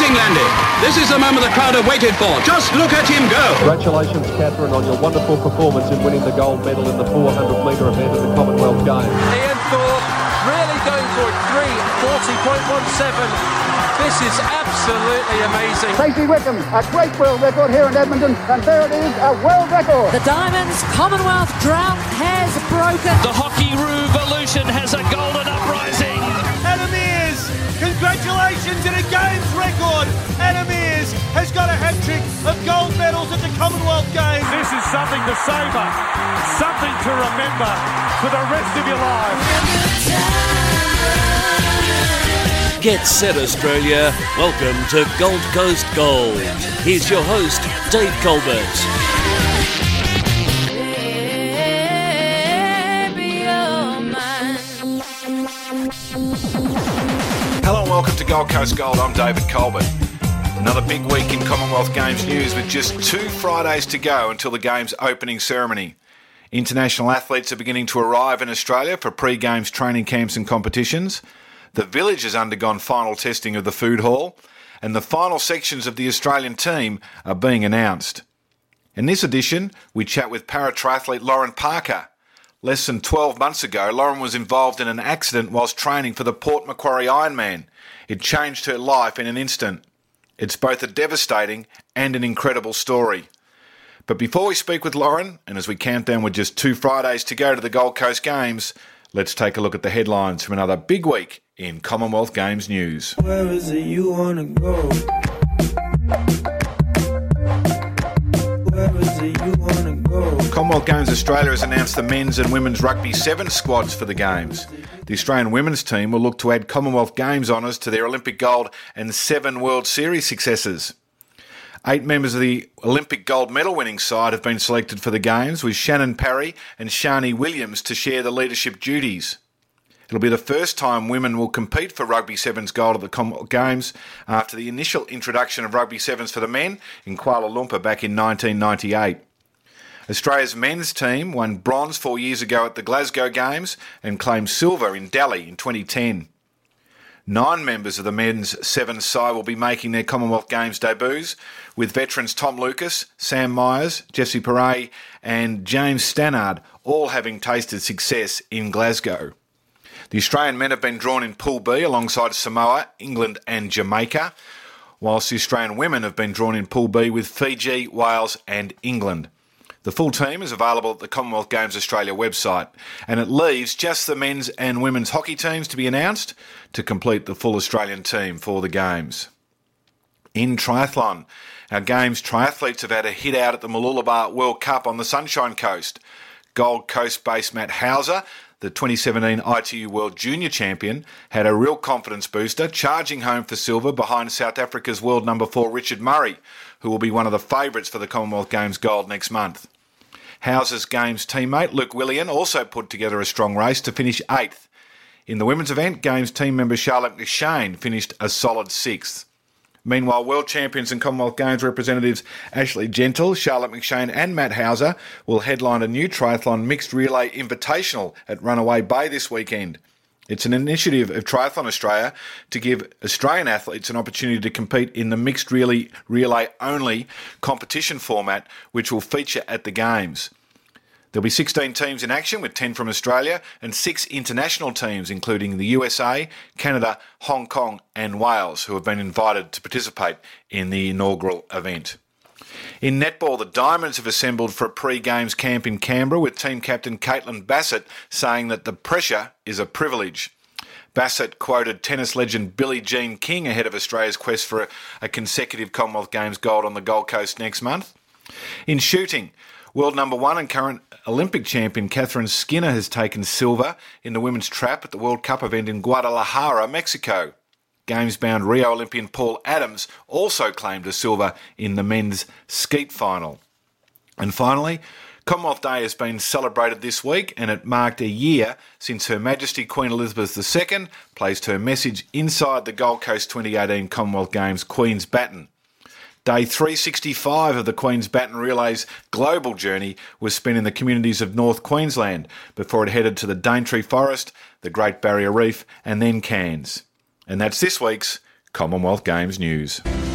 landed. This is the moment the crowd have waited for. Just look at him go. Congratulations, Catherine, on your wonderful performance in winning the gold medal in the 400-metre event at the Commonwealth Games. Ian Thorpe really going for it. 3:40.17. This is absolutely amazing. Stacey Wickham, a great world record here in Edmonton, and there it is, a world record. The Diamonds Commonwealth drought has broken. The hockey revolution has a golden uprising. Anna Meares, congratulations in a games record. Anna Meares has got a hat-trick of gold medals at the Commonwealth Games. This is something to savour, something to remember for the rest of your life. Get set, Australia. Welcome to Gold Coast Gold. Here's your host, Dave Colbert. Hello and welcome to Gold Coast Gold. I'm David Colbert. Another big week in Commonwealth Games news with just 2 Fridays to go until the Games opening ceremony. International athletes are beginning to arrive in Australia for pre-Games training camps and competitions. The village has undergone final testing of the food hall, and the final sections of the Australian team are being announced. In this edition, we chat with para-triathlete Lauren Parker. Less than 12 months ago, Lauren was involved in an accident whilst training for the Port Macquarie Ironman. It changed her life in an instant. It's both a devastating and an incredible story. But before we speak with Lauren, and as we count down with just 2 Fridays to go to the Gold Coast Games, let's take a look at the headlines from another big week in Commonwealth Games news. Where is it you wanna go? Where is it you wanna go? Commonwealth Games Australia has announced the men's and women's rugby 7 squads for the Games. The Australian women's team will look to add Commonwealth Games honours to their Olympic gold and 7 World Series successes. 8 members of the Olympic gold medal winning side have been selected for the Games, with Shannon Parry and Shani Williams to share the leadership duties. It'll be the first time women will compete for Rugby Sevens gold at the Commonwealth Games after the initial introduction of Rugby Sevens for the men in Kuala Lumpur back in 1998. Australia's men's team won bronze 4 years ago at the Glasgow Games and claimed silver in Delhi in 2010. 9 members of the men's 7 side will be making their Commonwealth Games debuts, with veterans Tom Lucas, Sam Myers, Jesse Perret and James Stannard all having tasted success in Glasgow. The Australian men have been drawn in Pool B alongside Samoa, England and Jamaica, whilst the Australian women have been drawn in Pool B with Fiji, Wales and England. The full team is available at the Commonwealth Games Australia website, and it leaves just the men's and women's hockey teams to be announced to complete the full Australian team for the Games. In triathlon, our Games triathletes have had a hit out at the Mooloolaba World Cup on the Sunshine Coast. Gold Coast-based Matt Hauser, the 2017 ITU World Junior Champion, had a real confidence booster, charging home for silver behind South Africa's world number 4 Richard Murray, who will be one of the favourites for the Commonwealth Games gold next month. Hauser's Games teammate Luke Willian also put together a strong race to finish 8th. In the women's event, Games team member Charlotte McShane finished a solid 6th. Meanwhile, World Champions and Commonwealth Games representatives Ashley Gentle, Charlotte McShane and Matt Hauser will headline a new triathlon mixed relay invitational at Runaway Bay this weekend. It's an initiative of Triathlon Australia to give Australian athletes an opportunity to compete in the mixed relay-only competition format, which will feature at the Games. There'll be 16 teams in action, with 10 from Australia and 6 international teams, including the USA, Canada, Hong Kong and Wales, who have been invited to participate in the inaugural event. In netball, the Diamonds have assembled for a pre-Games camp in Canberra, with team captain Caitlin Bassett saying that the pressure is a privilege. Bassett quoted tennis legend Billie Jean King ahead of Australia's quest for a consecutive Commonwealth Games gold on the Gold Coast next month. In shooting, world number 1 and current Olympic champion Catherine Skinner has taken silver in the women's trap at the World Cup event in Guadalajara, Mexico. Games-bound Rio Olympian Paul Adams also claimed a silver in the men's skeet final. And finally, Commonwealth Day has been celebrated this week, and it marked a year since Her Majesty Queen Elizabeth II placed her message inside the Gold Coast 2018 Commonwealth Games Queen's Baton. Day 365 of the Queen's Baton Relay's global journey was spent in the communities of North Queensland before it headed to the Daintree Forest, the Great Barrier Reef and then Cairns. And that's this week's Commonwealth Games news.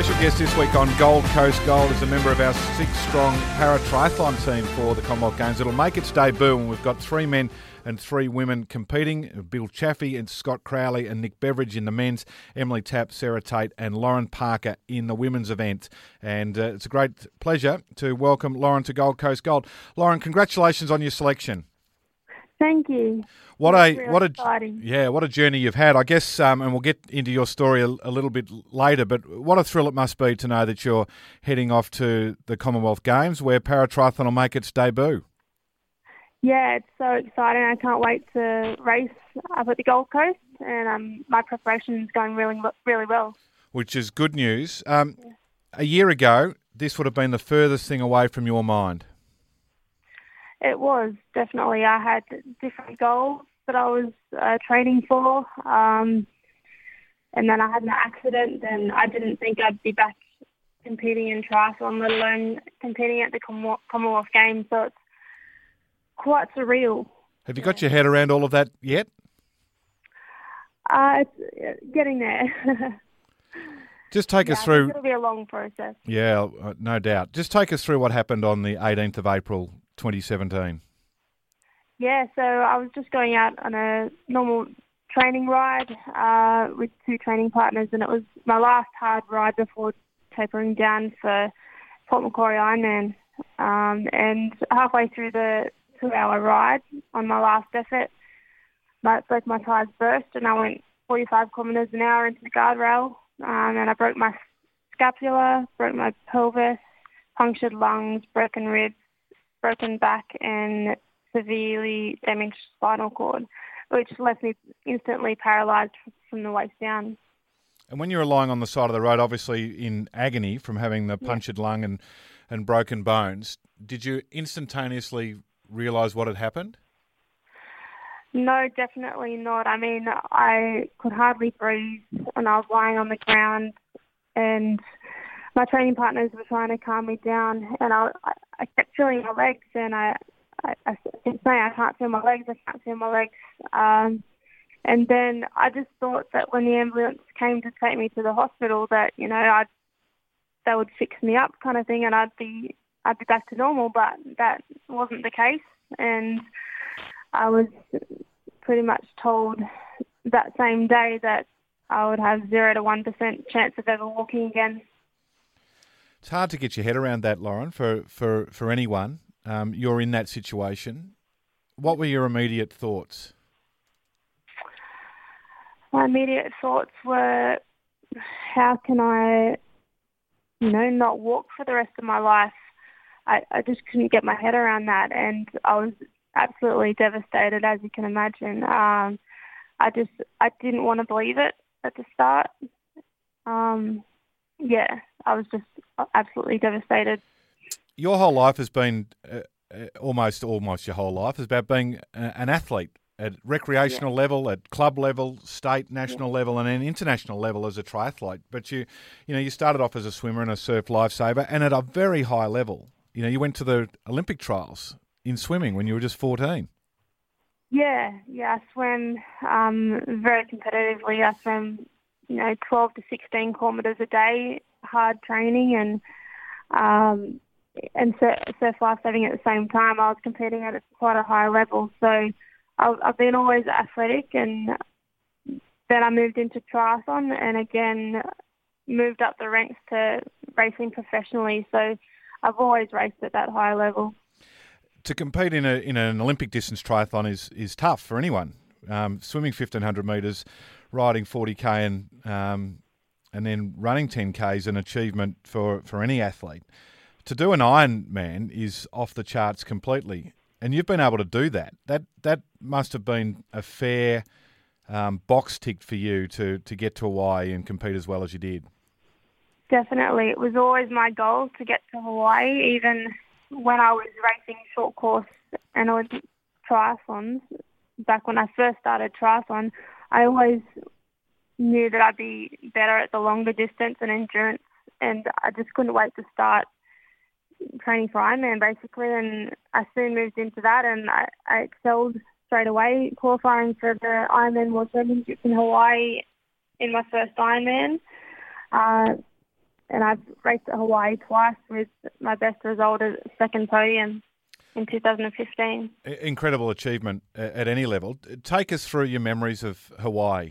special guest this week on Gold Coast Gold is a member of our 6-strong para-triathlon team for the Commonwealth Games. It'll make its debut, and we've got 3 men and 3 women competing. Bill Chaffee and Scott Crowley and Nick Beveridge in the men's, Emily Tapp, Sarah Tate and Lauren Parker in the women's event. And it's a great pleasure to welcome Lauren to Gold Coast Gold. Lauren, congratulations on your selection. Thank you. What exciting. a journey you've had. I guess, and we'll get into your story a little bit later, but what a thrill it must be to know that you're heading off to the Commonwealth Games where paratriathlon will make its debut. Yeah, it's so exciting. I can't wait to race up at the Gold Coast, and my preparation is going really, really well. Which is good news. A year ago, this would have been the furthest thing away from your mind. It was, definitely. I had different goals that I was training for, and then I had an accident, and I didn't think I'd be back competing in triathlon, let alone competing at the Commonwealth Games, so it's quite surreal. Have you got your head around all of that yet? It's getting there. Just take us through... It'll be a long process. Yeah, no doubt. Just take us through what happened on the 18th of April 2017. Yeah, so I was just going out on a normal training ride with 2 training partners, and it was my last hard ride before tapering down for Port Macquarie Ironman. And halfway through the 2-hour ride on my last effort, both my tyres burst, and I went 45 kilometres an hour into the guardrail, and I broke my scapula, broke my pelvis, punctured lungs, broken ribs, broken back and severely damaged spinal cord, which left me instantly paralysed from the waist down. And when you were lying on the side of the road, obviously in agony from having the punctured lung and broken bones, did you instantaneously realise what had happened? No, definitely not. I mean, I could hardly breathe and I was lying on the ground, and my training partners were trying to calm me down, and I kept feeling my legs, and I kept saying, I can't feel my legs. And then I just thought that when the ambulance came to take me to the hospital that, you know, they would fix me up kind of thing, and I'd be back to normal, but that wasn't the case. And I was pretty much told that same day that I would have 0 to 1% chance of ever walking again. It's hard to get your head around that, Lauren, for anyone. You're in that situation. What were your immediate thoughts? My immediate thoughts were, how can I, not walk for the rest of my life? I just couldn't get my head around that, and I was absolutely devastated, as you can imagine. I didn't want to believe it at the start. I was just absolutely devastated. Your whole life has been, almost your whole life, is about being an athlete at recreational level, at club level, state, national level, and then international level as a triathlete. But you started off as a swimmer and a surf lifesaver, and at a very high level. You went to the Olympic trials in swimming when you were just 14. Yeah, I swam very competitively. I swam, 12 to 16 kilometres a day, hard training, and surf lifesaving at the same time. I was competing at quite a high level, so I've been always athletic, and then I moved into triathlon, and again moved up the ranks to racing professionally. So I've always raced at that high level. To compete in an Olympic distance triathlon is tough for anyone. Swimming 1,500 metres, riding 40k, and then running 10k is an achievement for any athlete. To do an Ironman is off the charts completely, and you've been able to do that. That must have been a fair box ticked for you to get to Hawaii and compete as well as you did. Definitely. It was always my goal to get to Hawaii, even when I was racing short course and Olympic triathlons. Back when I first started triathlon, I always knew that I'd be better at the longer distance and endurance, and I just couldn't wait to start training for Ironman, basically, and I soon moved into that, and I excelled straight away, qualifying for the Ironman World Championships in Hawaii in my first Ironman. and I've raced at Hawaii twice with my best result at second podium in 2015. Incredible achievement at any level. Take us through your memories of Hawaii.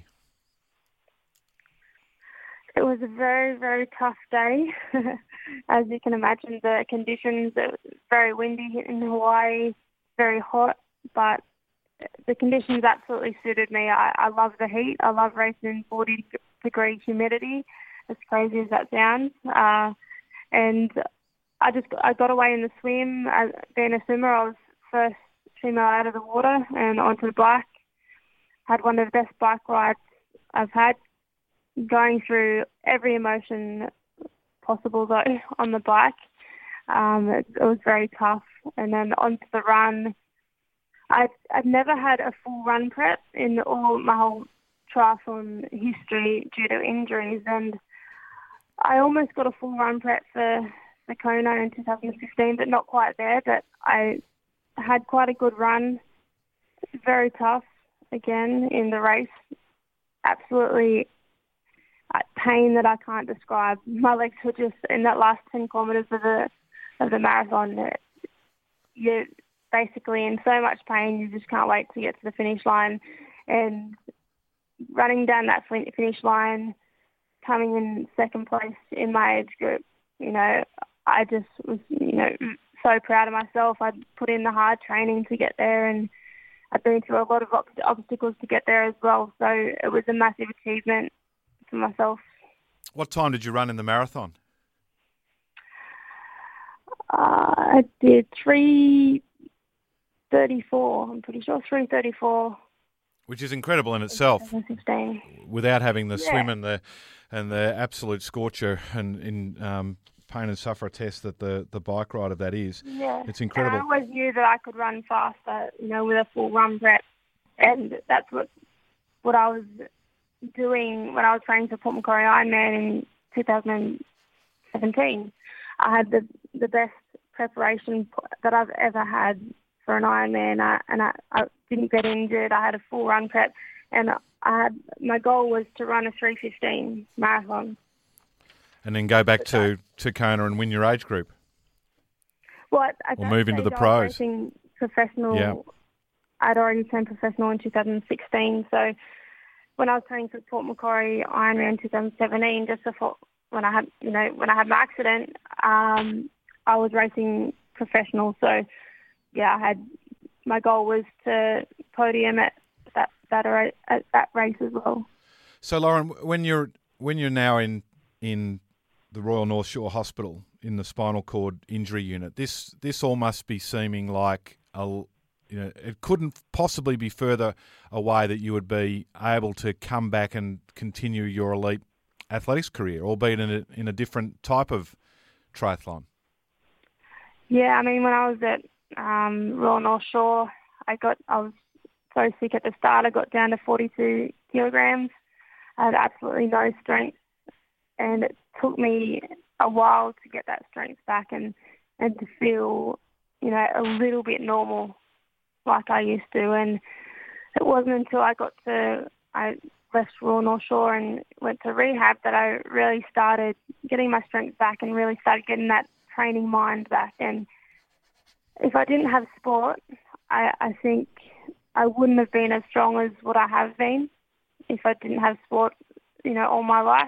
It was a very, very tough day. As you can imagine, the conditions, it was very windy in Hawaii, very hot, but the conditions absolutely suited me. I love the heat. I love racing in 40-degree humidity, as crazy as that sounds. And I got away in the swim. Being a swimmer, I was first female out of the water and onto the bike. Had one of the best bike rides I've had, going through every emotion possible though on the bike. It was very tough. And then onto the run, I've never had a full run prep in my whole triathlon history due to injuries, and I almost got a full run prep for the Kona in 2015, but not quite there. But I had quite a good run. Very tough again in the race. Absolutely pain that I can't describe. My legs were just, in that last 10 kilometres of the marathon, you're basically in so much pain, you just can't wait to get to the finish line. And running down that finish line, coming in second place in my age group, I just was, so proud of myself. I'd put in the hard training to get there, and I'd been through a lot of obstacles to get there as well. So it was a massive achievement for myself. What time did you run in the marathon? I did 3:34. I'm pretty sure 3:34. Which is incredible in itself. 2016. Without having the swim and the absolute scorcher and in pain and suffer test that the bike ride of that is. Yeah, it's incredible. And I always knew that I could run faster, with a full run prep, and that's what I was doing when I was training for Port Macquarie Ironman in 2017. I had the best preparation that I've ever had for an Ironman, and I didn't get injured. I had a full run prep, and my goal was to run a 3:15 marathon. And then go back to Kona and win your age group. Well, or move into the pros. Racing professional. Yeah. I'd already turned professional in 2016, so when I was training for Port Macquarie Ironman in 2017, just before when I had my accident, I was racing professional. So yeah, my goal was to podium at that race as well. So Lauren, when you're now in the Royal North Shore Hospital in the spinal cord injury unit, this all must be seeming like it couldn't possibly be further away that you would be able to come back and continue your elite athletics career, albeit in a different type of triathlon. Yeah, I mean, when I was at Royal North Shore, I was so sick at the start. I got down to 42 kilograms. I had absolutely no strength, and it took me a while to get that strength back and to feel, a little bit normal like I used to. And it wasn't until I left Royal North Shore and went to rehab that I really started getting my strength back and really started getting that training mind back. And if I didn't have sport, I think I wouldn't have been as strong as what I have been if I didn't have sport, all my life.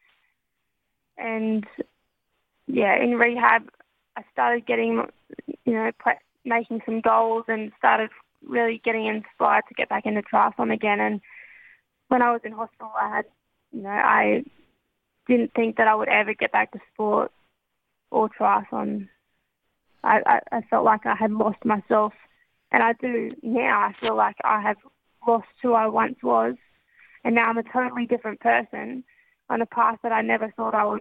And yeah, in rehab, I started getting, making some goals and started really getting inspired to get back into triathlon again. And when I was in hospital, I didn't think that I would ever get back to sport or triathlon. I felt like I had lost myself, and I do now. I feel like I have lost who I once was, and now I'm a totally different person on a path that I never thought I would,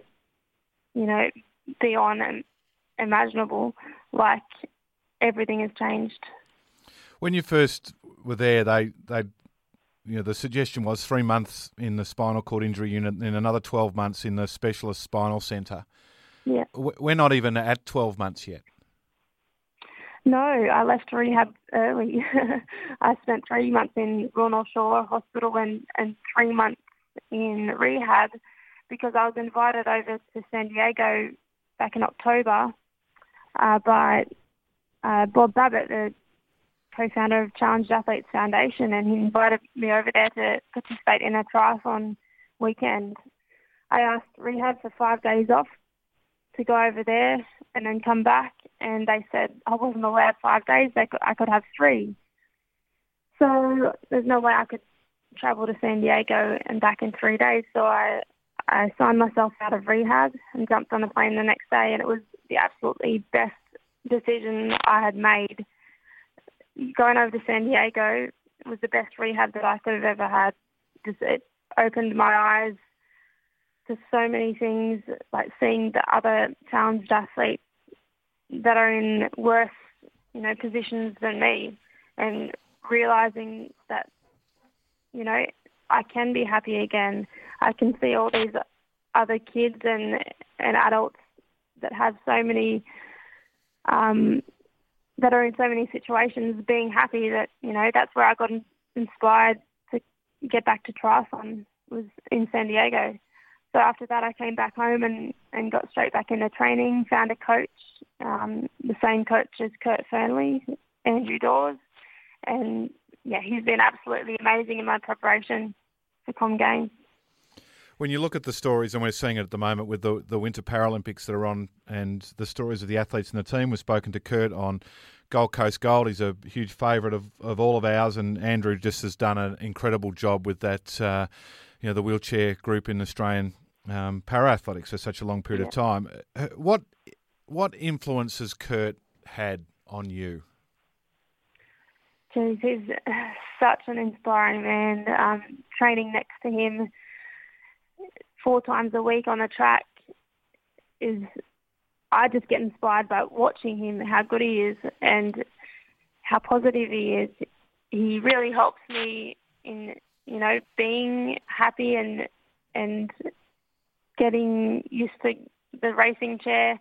be on and imaginable. Like, everything has changed. When you first were there, the suggestion was 3 months in the spinal cord injury unit and another 12 months in the specialist spinal centre. Yeah. We're not even at 12 months yet. No, I left rehab early. I spent 3 months in Royal North Shore Hospital and 3 months in rehab. because I was invited over to San Diego back in October by Bob Babbitt, the co-founder of Challenged Athletes Foundation, and he invited me over there to participate in a triathlon weekend. I asked rehab for 5 days off to go over there and then come back, and they said I wasn't allowed 5 days. I could have 3. So there's no way I could travel to San Diego and back in 3 days. So I signed myself out of rehab and jumped on a plane the next day, and it was the absolutely best decision I had made. Going over to San Diego was the best rehab that I could have ever had. It opened my eyes to so many things, like seeing the other challenged athletes that are in worse, positions than me, and realizing that, I can be happy again. I can see all these other kids and adults that have so many, that are in so many situations being happy, that, that's where I got inspired to get back to triathlon, was in San Diego. So after that, I came back home and got straight back into training, found a coach, the same coach as Kurt Fernley, Andrew Dawes, and he's been absolutely amazing in my preparation for Com Games. When you look at the stories, and we're seeing it at the moment with the Winter Paralympics that are on, and the stories of the athletes in the team, we've spoken to Kurt on Gold Coast Gold. He's a huge favourite of all of ours, and Andrew just has done an incredible job with that, the wheelchair group in Australian para-athletics for such a long period of time. What influence has Kurt had on you? Geez, he's such an inspiring man. Training next to him 4 times a week on the track I just get inspired by watching him, how good he is and how positive he is. He really helps me in, being happy and getting used to the racing chair.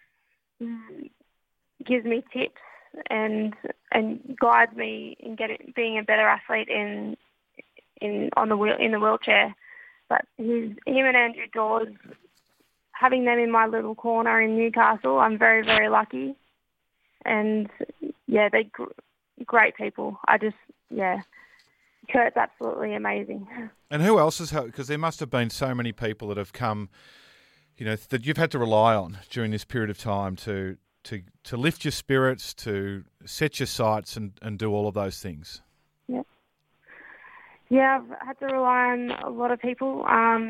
Gives me tips and guides me in being a better athlete in the wheelchair. But him and Andrew Dawes, having them in my little corner in Newcastle, I'm very, very lucky. And they're great people. Kurt's absolutely amazing. And who else has helped? Because there must have been so many people that have come, that you've had to rely on during this period of time to lift your spirits, to set your sights and do all of those things. Yeah, I've had to rely on a lot of people,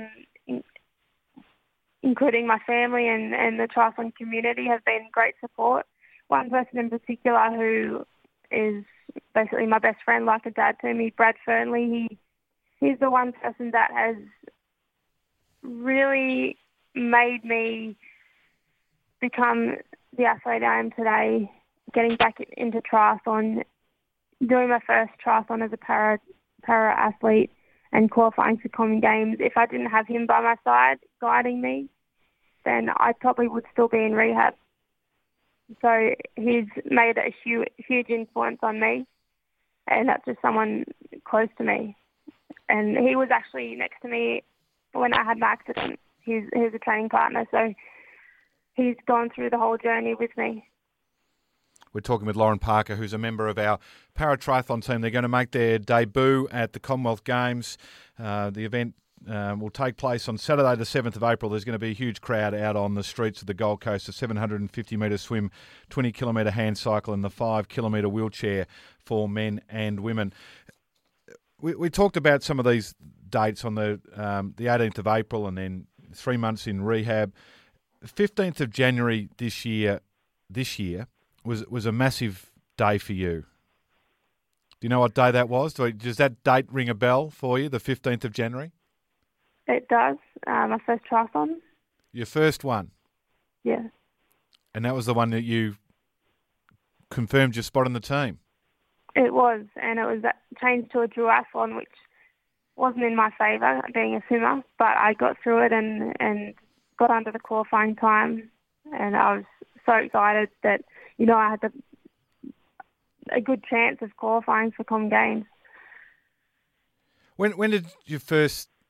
including my family and the triathlon community have been great support. One person in particular who is basically my best friend, like a dad to me, Brad Fernley. He's the one person that has really made me become the athlete I am today, getting back into triathlon, doing my first triathlon as a para-athlete and qualifying for Common Games. If I didn't have him by my side guiding me, then I probably would still be in rehab. So he's made a huge influence on me, and that's just someone close to me. And he was actually next to me when I had my accident. He's a training partner, so he's gone through the whole journey with me. We're talking with Lauren Parker, who's a member of our para-triathlon team. They're going to make their debut at the Commonwealth Games. The event will take place on Saturday the 7th of April. There's going to be a huge crowd out on the streets of the Gold Coast, a 750-metre swim, 20-kilometre hand cycle and the 5-kilometre wheelchair for men and women. We talked about some of these dates on the 18th of April and then 3 months in rehab. 15th of January this year was a massive day for you. Do you know what day that was? Does that date ring a bell for you, the 15th of January? It does. My first triathlon. Your first one? Yeah. And that was the one that you confirmed your spot in the team? It was, and it was changed to a duathlon, which wasn't in my favour, being a swimmer, but I got through it and got under the qualifying time, and I was so excited that, I had a good chance of qualifying for Com Games. When did you first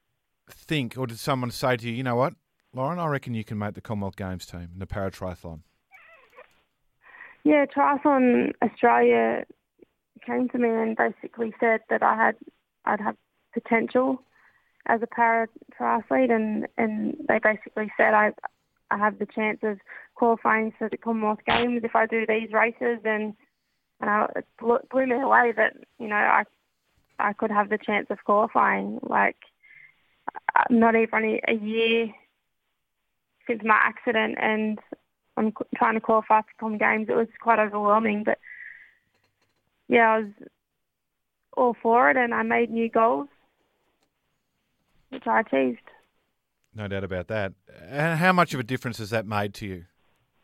think, or did someone say to you, you know what, Lauren, I reckon you can make the Commonwealth Games team in the paratriathlon? Yeah, Triathlon Australia came to me and basically said that I'd have potential as a para triathlete, and they basically said I have the chance of qualifying for the Commonwealth Games if I do these races, and it blew me away that, you know, I could have the chance of qualifying. Like, not even a year since my accident, and I'm trying to qualify for Com Games. It was quite overwhelming, but yeah, I was all for it, and I made new goals, which I achieved. No doubt about that. And how much of a difference has that made to you?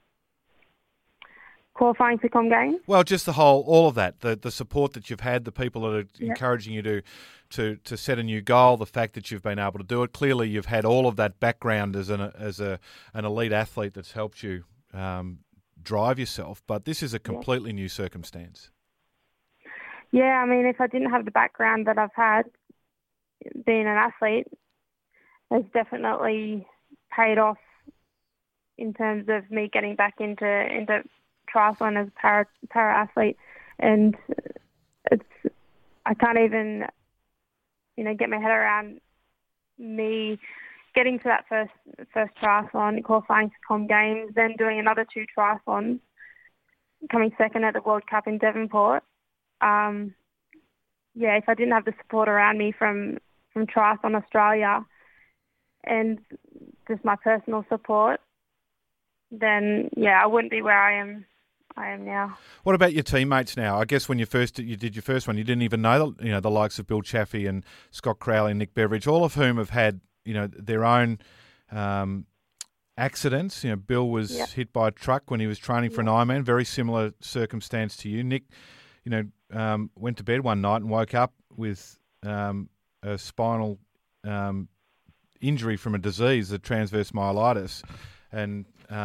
Qualifying for Com Games? Well, just all of that, the support that you've had, the people that are encouraging you to set a new goal, the fact that you've been able to do it. Clearly, you've had all of that background as an elite athlete that's helped you drive yourself, but this is a completely new circumstance. Yeah, I mean, if I didn't have the background that I've had being an athlete, it's definitely paid off in terms of me getting back into triathlon as a para athlete, and I can't even, you know, get my head around me getting to that first triathlon, qualifying for Com Games, then doing another 2 triathlons, coming second at the World Cup in Devonport. If I didn't have the support around me from Triathlon Australia and just my personal support, then I wouldn't be where I am now. What about your teammates now? I guess when you did your first one, you didn't even know the likes of Bill Chaffee and Scott Crowley and Nick Beveridge, all of whom have had their own accidents. You know, Bill was hit by a truck when he was training for an Ironman, very similar circumstance to you. Nick, went to bed one night and woke up with a spinal injury from a disease, the transverse myelitis, and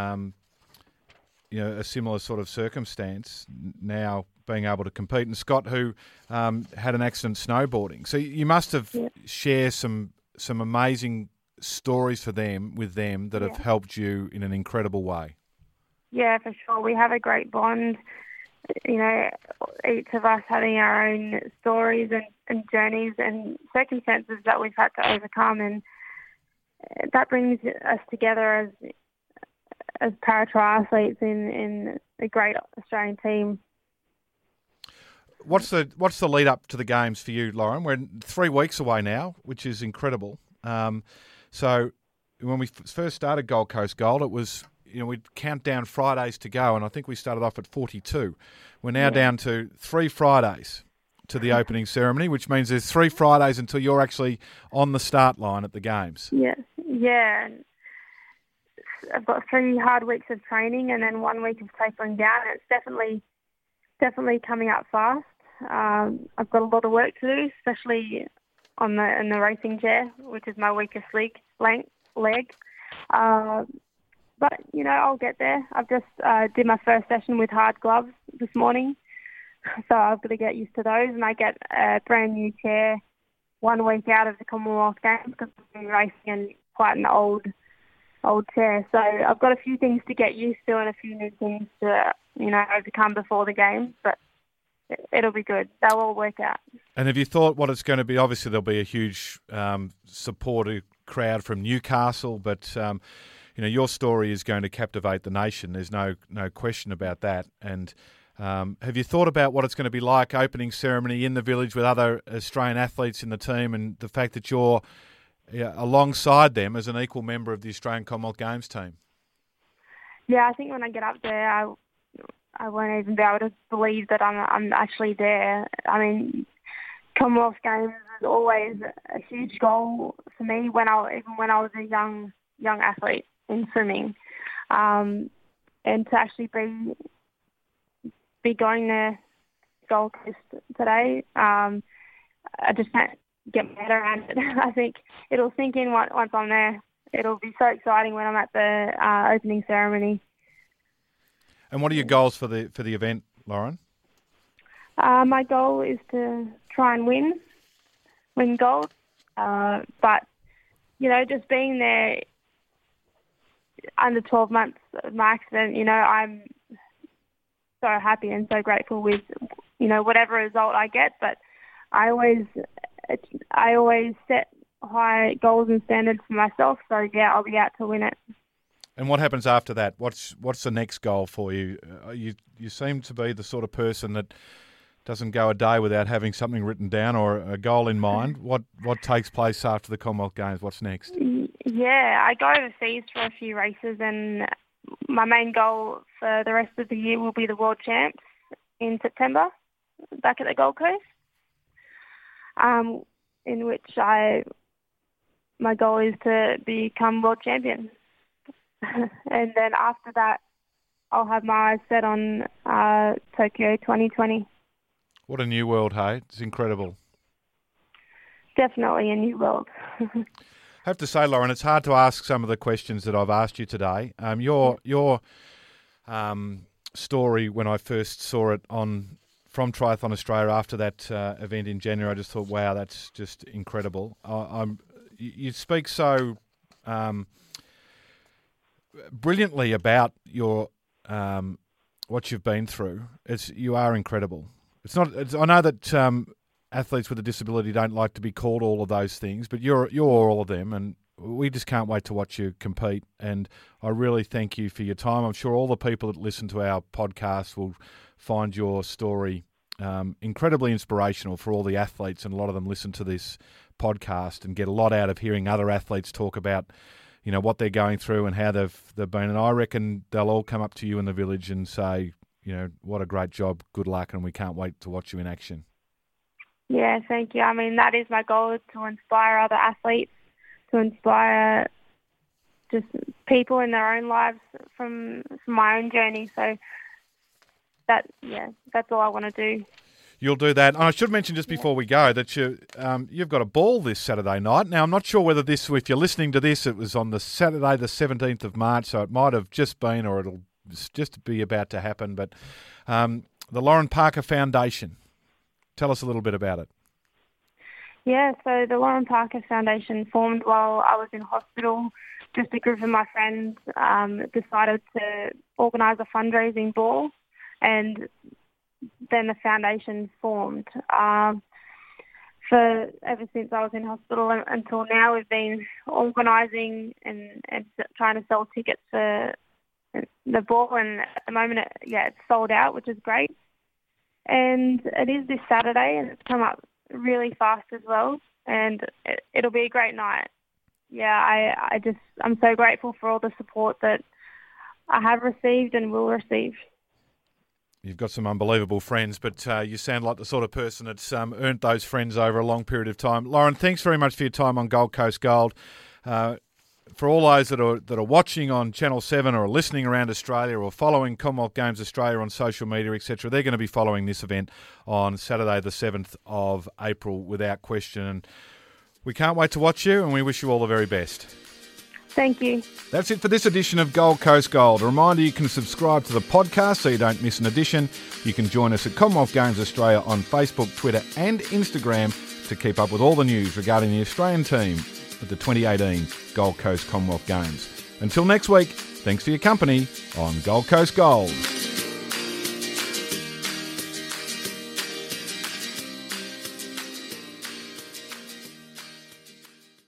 a similar sort of circumstance, now being able to compete. And Scott, who had an accident snowboarding. So you must have shared some amazing stories with them that have helped you in an incredible way. Yeah, for sure. We have a great bond. You know, each of us having our own stories and journeys and circumstances that we've had to overcome, and that brings us together as para-triathletes in a great Australian team. What's the lead up to the games for you, Lauren? We're 3 weeks away now, which is incredible. So when we first started Gold Coast Gold, it was, we'd count down Fridays to go, and I think we started off at 42. We're now down to 3 Fridays to the opening ceremony, which means there's 3 Fridays until you're actually on the start line at the games. Yeah. I've got 3 hard weeks of training and then 1 week of tapering down. It's definitely coming up fast. I've got a lot of work to do, especially in the racing chair, which is my weakest leg. But, I'll get there. I've just did my first session with hard gloves this morning, so I've got to get used to those. And I get a brand new chair 1 week out of the Commonwealth Games because I've been racing in quite an old chair. So I've got a few things to get used to and a few new things to, overcome before the games. But it'll be good. They'll all work out. And have you thought what it's going to be? Obviously, there'll be a huge supportive crowd from Newcastle, but your story is going to captivate the nation. There's no question about that. And have you thought about what it's going to be like opening ceremony in the village with other Australian athletes in the team, and the fact that you're alongside them as an equal member of the Australian Commonwealth Games team? Yeah, I think when I get up there, I won't even be able to believe that I'm actually there. I mean, Commonwealth Games is always a huge goal for me when I was a young athlete in swimming, and to actually be going there Gold Coast today, I just can't get my head around it. I think it'll sink in once I'm there. It'll be so exciting when I'm at the opening ceremony. And what are your goals for the event, Lauren? My goal is to try and win gold, but just being there under 12 months of my accident, I'm so happy and so grateful with, whatever result I get. But I always set high goals and standards for myself. So, yeah, I'll be out to win it. And what happens after that? What's the next goal for you? You seem to be the sort of person that doesn't go a day without having something written down or a goal in mind. What takes place after the Commonwealth Games? What's next? Yeah, I go overseas for a few races, and my main goal for the rest of the year will be the World Champs in September, back at the Gold Coast, in which my goal is to become world champion. And then after that, I'll have my eyes set on Tokyo 2020. What a new world, hey? It's incredible. Definitely a new world. I have to say, Lauren, it's hard to ask some of the questions that I've asked you today. Your story, when I first saw it from Triathlon Australia after that event in January, I just thought, wow, that's just incredible. You speak so brilliantly about your what you've been through. You are incredible. I know that athletes with a disability don't like to be called all of those things, but you're all of them, and we just can't wait to watch you compete. And I really thank you for your time. I'm sure all the people that listen to our podcast will find your story incredibly inspirational for all the athletes, and a lot of them listen to this podcast and get a lot out of hearing other athletes talk about what they're going through and how they've been. And I reckon they'll all come up to you in the village and say, what a great job, good luck, and we can't wait to watch you in action. Yeah, thank you. I mean, that is my goal, to inspire other athletes, to inspire just people in their own lives from my own journey. So that's all I want to do. You'll do that. And I should mention just before we go that you've got a ball this Saturday night. Now, I'm not sure whether if you're listening to this, it was on the Saturday, the 17th of March, so it might have just been, or it'll just be about to happen. But the Lauren Parker Foundation, tell us a little bit about it. Yeah, so the Lauren Parker Foundation formed while I was in hospital. Just a group of my friends decided to organise a fundraising ball, and then the foundation formed. For ever since I was in hospital until now, we've been organising and trying to sell tickets for the ball, and at the moment, it's sold out, which is great. And it is this Saturday, and it's come up really fast as well, and it'll be a great night. Yeah, I'm so grateful for all the support that I have received and will receive. You've got some unbelievable friends, but you sound like the sort of person that's earned those friends over a long period of time. Lauren, thanks very much for your time on Gold Coast Gold. For all those that are watching on Channel 7 or listening around Australia or following Commonwealth Games Australia on social media, etc., they're going to be following this event on Saturday the 7th of April without question. And we can't wait to watch you, and we wish you all the very best. Thank you. That's it for this edition of Gold Coast Gold. A reminder, you can subscribe to the podcast so you don't miss an edition. You can join us at Commonwealth Games Australia on Facebook, Twitter and Instagram to keep up with all the news regarding the Australian team at the 2018 Gold Coast Commonwealth Games. Until next week, thanks for your company on Gold Coast Gold.